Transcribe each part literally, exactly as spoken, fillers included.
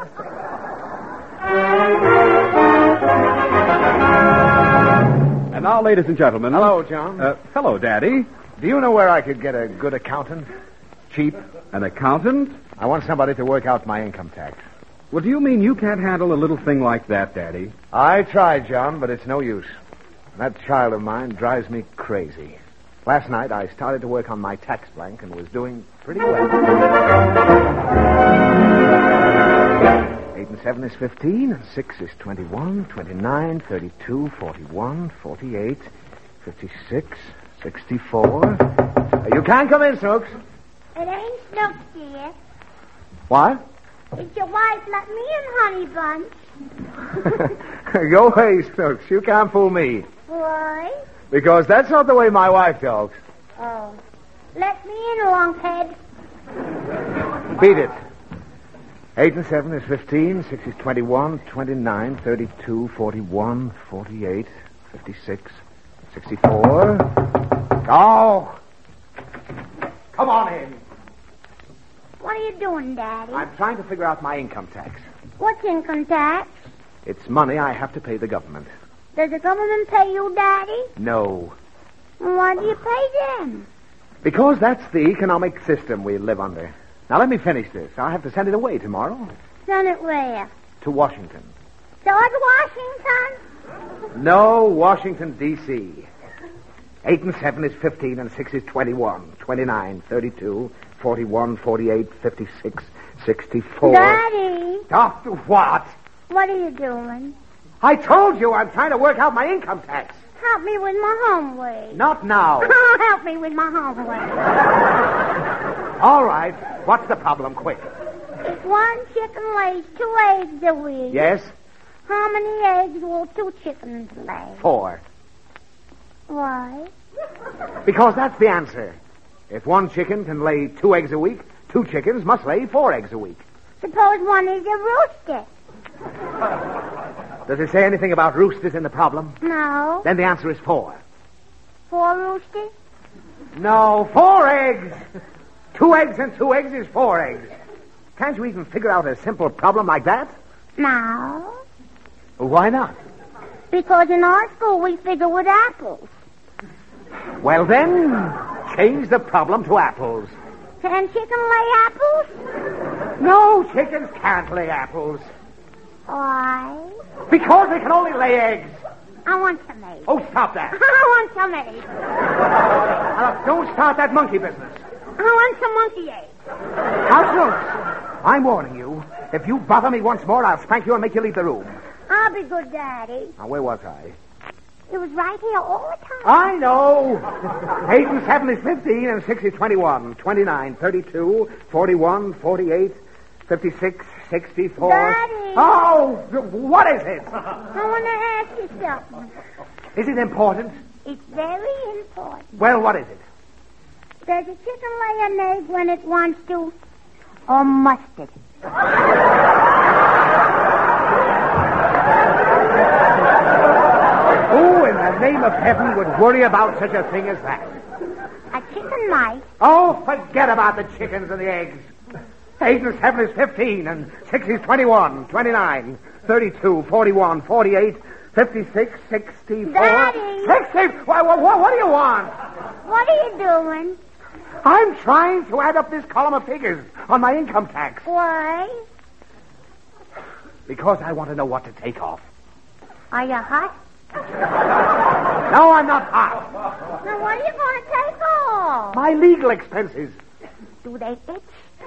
And now, ladies and gentlemen... Hello, John. Uh, hello, Daddy. Do you know where I could get a good accountant? Cheap. An accountant? I want somebody to work out my income tax. Well, do you mean you can't handle a little thing like that, Daddy? I tried, John, but it's no use. That child of mine drives me crazy. Last night, I started to work on my tax blank and was doing pretty well. Eight and seven is fifteen, and six is twenty-one, twenty-nine, thirty-two, forty-one, forty-eight, fifty-six, sixty-four. Uh, you can't come in, Snooks. It ain't Snooks, dear. What? It's your wife let me in, Honey Bunch. Go away, Snooks. You can't fool me. Why? Because that's not the way my wife talks. Oh. Let me in, lunkhead. Beat it. Eight and seven is fifteen, six is twenty-one, twenty-nine, thirty-two, forty-one, forty-eight, fifty-six, sixty-four. Go! Come on in. What are you doing, Daddy? I'm trying to figure out my income tax. What's income tax? It's money I have to pay the government. Does the government pay you, Daddy? No. Why do you pay them? Because that's the economic system we live under. Now, let me finish this. I'll have to send it away tomorrow. Send it where? To Washington. George Washington? No, Washington, D C Eight and seven is fifteen, and six is twenty-one, twenty-nine, thirty-two, forty-one, forty-eight, fifty-six, sixty-four. Daddy! Doctor, what? What are you doing? I told you I'm trying to work out my income tax. Help me with my homework. Not now. Oh, help me with my homework. All right. What's the problem? Quick. If one chicken lays two eggs a week... Yes? How many eggs will two chickens lay? Four. Why? Because that's the answer. If one chicken can lay two eggs a week, two chickens must lay four eggs a week. Suppose one is a rooster. Does it say anything about roosters in the problem? No. Then the answer is four. Four roosters? No, four eggs. Two eggs and two eggs is four eggs. Can't you even figure out a simple problem like that? No. Why not? Because in our school we figure with apples. Well, then, change the problem to apples. Can chicken lay apples? No, chickens can't lay apples. Why? Because they can only lay eggs. I want some eggs. Oh, stop that. I want some eggs. Now, don't start that monkey business. I want some monkey eggs. Now, Snooks, I'm warning you. If you bother me once more, I'll spank you and make you leave the room. I'll be good, Daddy. Now, where was I? It was right here all the time. I know. Eight and seven is fifteen, and six is twenty-one, twenty-nine, thirty-two, forty-one, forty-eight, fifty-six, sixty-four. Daddy. Oh, what is it? I want to ask you something. Is it important? It's very important. Well, what is it? Does a chicken lay an egg when it wants to? Or must it? Who in the name of heaven would worry about such a thing as that? A chicken might. Oh, forget about the chickens and the eggs. Eight and seven is fifteen, and six is twenty-one, twenty-nine, thirty-two, forty-one, forty-eight, fifty-six, sixty-four... Daddy! sixty... What, what, what do you want? What are you doing? I'm trying to add up this column of figures on my income tax. Why? Because I want to know what to take off. Are you hot? No, I'm not hot. Now, what are you going to take off? My legal expenses. Do they itch?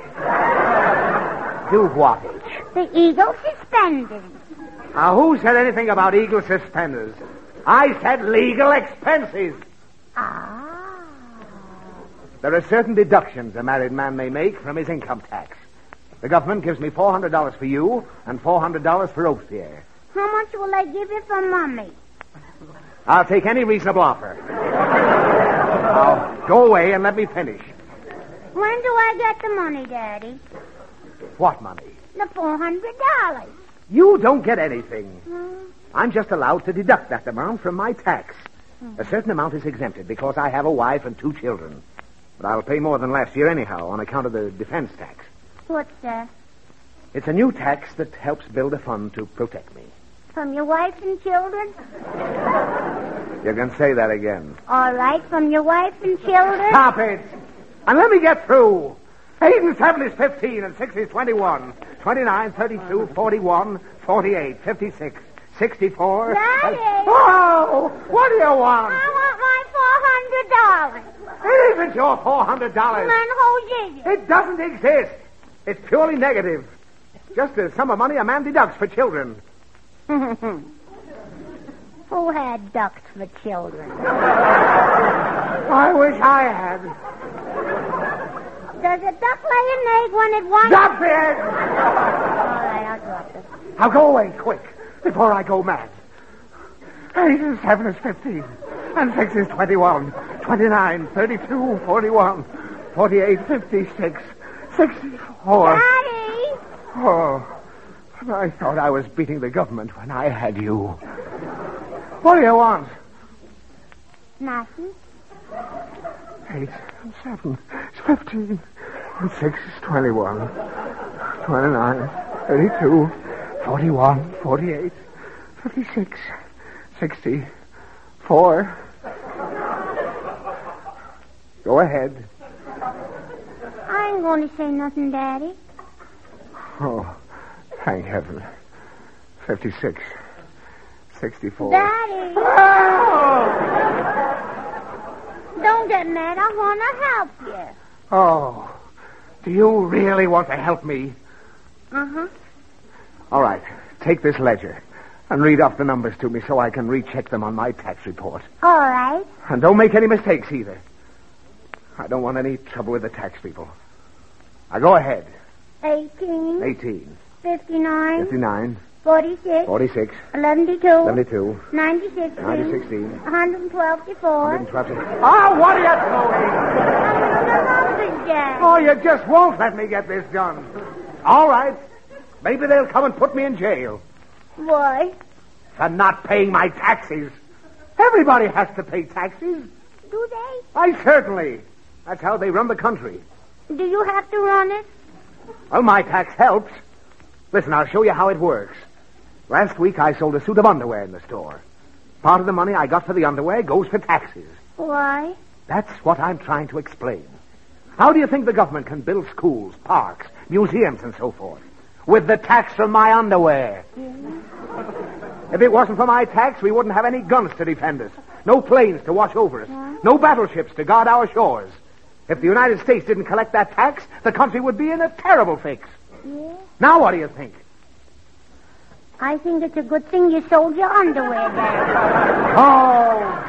Do what itch? The eagle suspenders. Now, who said anything about eagle suspenders? I said legal expenses. Ah. There are certain deductions a married man may make from his income tax. The government gives me four hundred dollars for you and four hundred dollars for Robespierre. How much will they give you for Mommy? I'll take any reasonable offer. Now, go away and let me finish. When do I get the money, Daddy? What money? The four hundred dollars. You don't get anything. Hmm? I'm just allowed to deduct that amount from my tax. Hmm. A certain amount is exempted because I have a wife and two children. But I'll pay more than last year anyhow on account of the defense tax. What's that? It's a new tax that helps build a fund to protect me. From your wife and children? You can say that again. All right, from your wife and children? Stop it! And let me get through. Eight and seven is fifteen, and six is twenty-one. Twenty-nine, thirty-two, forty-one, forty-eight, fifty-six, sixty-four. Daddy! Oh, what do you want? I want my four hundred dollars. It isn't your four hundred dollars. Then whose is it? It doesn't exist. It's purely negative. Just a sum of money a man deducts for children. Who had ducks for children? I wish I had. Does a duck lay an egg when it wants... Drop it! All right, I'll drop it. Now go away, quick, before I go mad. Eight and seven is fifteen, and six is twenty-one, twenty-nine, thirty-two, forty-one, forty-eight, fifty-six, sixty-four. Daddy! Oh, I thought I was beating the government when I had you. What do you want? Nothing. Eight and seven is fifteen, and six is twenty-one, twenty-nine, thirty-two, forty-one, forty-eight, fifty-six, sixty-four. Go ahead. I ain't going to say nothing, Daddy. Oh, thank heaven. Fifty-six, sixty-four. Daddy! Oh! Don't get mad. I want to help you. Oh, do you really want to help me? Uh-huh. All right, take this ledger and read off the numbers to me so I can recheck them on my tax report. All right. And don't make any mistakes either. I don't want any trouble with the tax people. Now go ahead. Eighteen. eighteen. Fifty-nine. fifty-nine. Forty-six. forty-six. Seventy-two. seventy-two. Ninety-six. ninety-six. one hundred twelve. one hundred twelve. Oh, what are you doing? Oh, you just won't let me get this done. All right. Maybe they'll come and put me in jail. Why? For not paying my taxes. Everybody has to pay taxes. Do they? I certainly. That's how they run the country. Do you have to run it? Well, my tax helps. Listen, I'll show you how it works. Last week, I sold a suit of underwear in the store. Part of the money I got for the underwear goes for taxes. Why? That's what I'm trying to explain. How do you think the government can build schools, parks, museums, and so forth? With the tax from my underwear. Mm-hmm. If it wasn't for my tax, we wouldn't have any guns to defend us. No planes to watch over us. Yeah. No battleships to guard our shores. If the United States didn't collect that tax, the country would be in a terrible fix. Yeah. Now what do you think? I think it's a good thing you sold your underwear, Daddy. Oh,